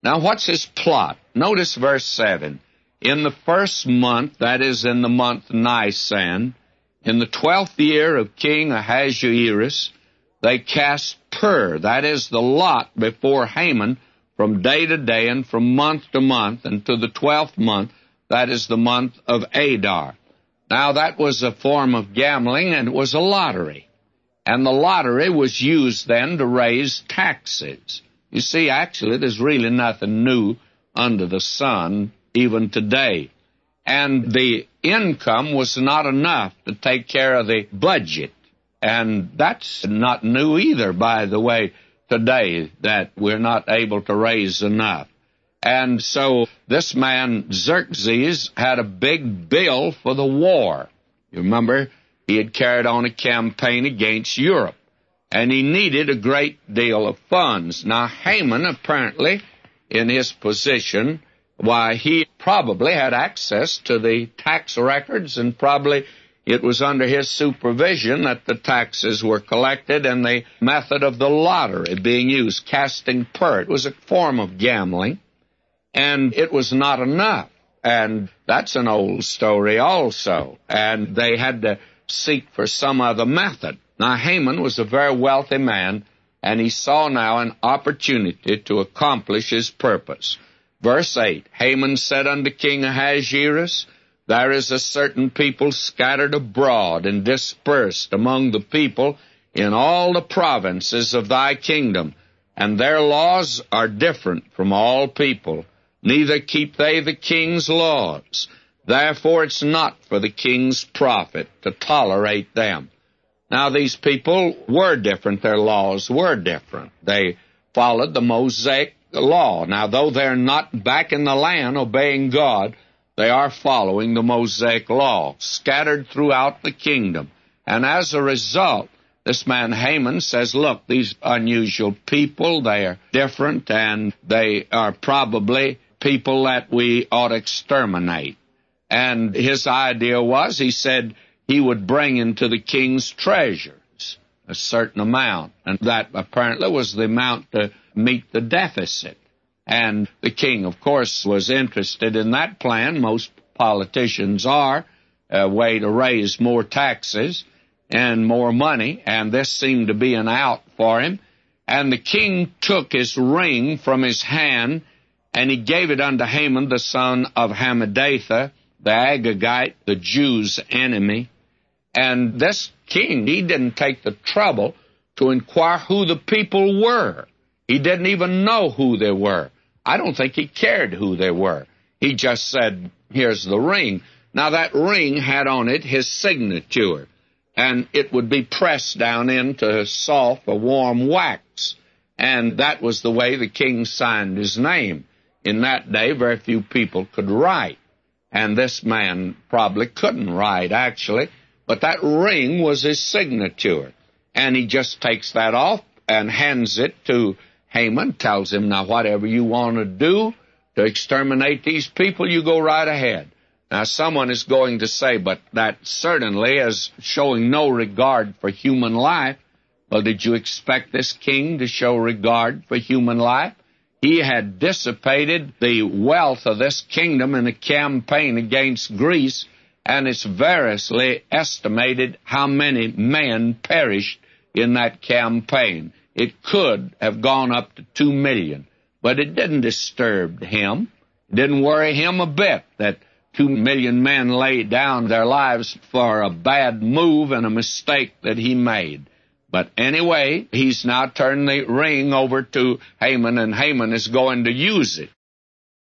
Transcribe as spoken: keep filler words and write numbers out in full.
Now, what's his plot? Notice verse seven. In the first month, that is in the month Nisan, in the twelfth year of King Ahasuerus, they cast pur, that is the lot, before Haman from day to day and from month to month, and to the twelfth month, that is the month of Adar. Now, that was a form of gambling, and it was a lottery. And the lottery was used then to raise taxes. You see, actually, there's really nothing new under the sun, even today. And the income was not enough to take care of the budget. And that's not new either, by the way, today, that we're not able to raise enough. And so this man, Xerxes, had a big bill for the war. You remember, he had carried on a campaign against Europe, and he needed a great deal of funds. Now, Haman, apparently, in his position, why, he probably had access to the tax records, and probably it was under his supervision that the taxes were collected and the method of the lottery being used, casting pur. It was a form of gambling, and it was not enough. And that's an old story also. And they had to seek for some other method. Now, Haman was a very wealthy man, and he saw now an opportunity to accomplish his purpose. Verse eight, Haman said unto King Ahasuerus, There is a certain people scattered abroad and dispersed among the people in all the provinces of thy kingdom, and their laws are different from all people. Neither keep they the king's laws. Therefore it's not for the king's profit to tolerate them. Now, these people were different. Their laws were different. They followed the Mosaic law. Now, though they're not back in the land obeying God, they are following the Mosaic law, scattered throughout the kingdom. And as a result, this man Haman says, look, these unusual people, they are different, and they are probably people that we ought to exterminate. And his idea was, he said, he would bring into the king's treasures a certain amount, and that apparently was the amount to meet the deficit. And the king, of course, was interested in that plan. Most politicians are, a way to raise more taxes and more money, and this seemed to be an out for him. And the king took his ring from his hand, and he gave it unto Haman, the son of Hammedatha, the Agagite, the Jews' enemy. And this king, he didn't take the trouble to inquire who the people were. He didn't even know who they were. I don't think he cared who they were. He just said, here's the ring. Now, that ring had on it his signature, and it would be pressed down into soft or warm wax. And that was the way the king signed his name. In that day, very few people could write. And this man probably couldn't write, actually. But that ring was his signature. And he just takes that off and hands it to Haman, tells him, now, whatever you want to do to exterminate these people, you go right ahead. Now, someone is going to say, but that certainly is showing no regard for human life. Well, did you expect this king to show regard for human life? He had dissipated the wealth of this kingdom in a campaign against Greece, and it's variously estimated how many men perished in that campaign. It could have gone up to two million, but it didn't disturb him. It didn't worry him a bit that two million men laid down their lives for a bad move and a mistake that he made. But anyway, he's now turned the ring over to Haman, and Haman is going to use it.